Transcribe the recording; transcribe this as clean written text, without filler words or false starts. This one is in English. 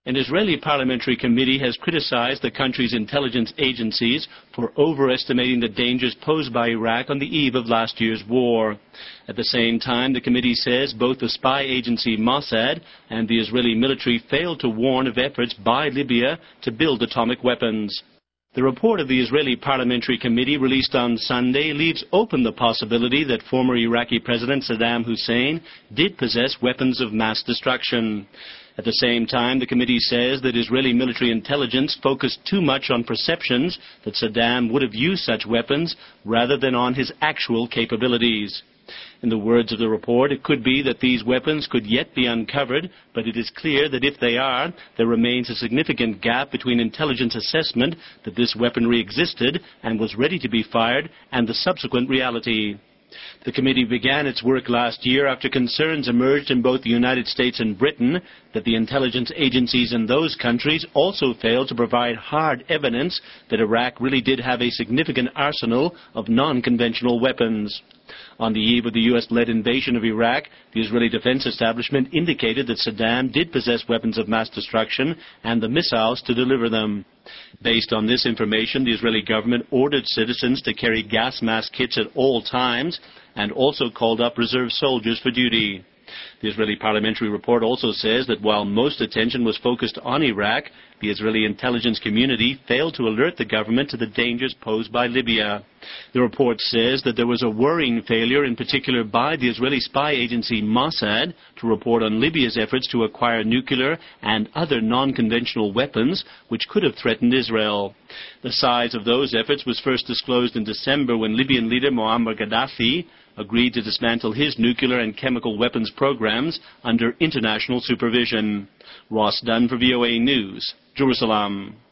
An Israeli parliamentary committee has criticized the country's intelligence agencies for overestimating the dangers posed by Iraq on the eve of last year's war. At the same time, the committee says both the spy agency Mossad and the Israeli military failed to warn of efforts by Libya to build atomic weapons. The report of the Israeli Parliamentary Committee released on Sunday leaves open the possibility that former Iraqi President Saddam Hussein did possess weapons of mass destruction. At the same time, the committee says that Israeli military intelligence focused too much on perceptions that Saddam would have used such weapons rather than on his actual capabilities. In the words of the report, it could be that these weapons could yet be uncovered, but it is clear that if they are, there remains a significant gap between intelligence assessment that this weaponry existed and was ready to be fired and the subsequent reality. The committee began its work last year after concerns emerged in both the United States and Britain that the intelligence agencies in those countries also failed to provide hard evidence that Iraq really did have a significant arsenal of non-conventional weapons. On the eve of the U.S.-led invasion of Iraq, the Israeli defense establishment indicated that Saddam did possess weapons of mass destruction and the missiles to deliver them. Based on this information, the Israeli government ordered citizens to carry gas mask kits at all times and also called up reserve soldiers for duty. The Israeli parliamentary report also says that while most attention was focused on Iraq, the Israeli intelligence community failed to alert the government to the dangers posed by Libya. The report says that there was a worrying failure, in particular by the Israeli spy agency Mossad, to report on Libya's efforts to acquire nuclear and other non-conventional weapons which could have threatened Israel. The size of those efforts was first disclosed in December when Libyan leader Muammar Gaddafi agreed to dismantle his nuclear and chemical weapons programs under international supervision. Ross Dunn for VOA News, Jerusalem.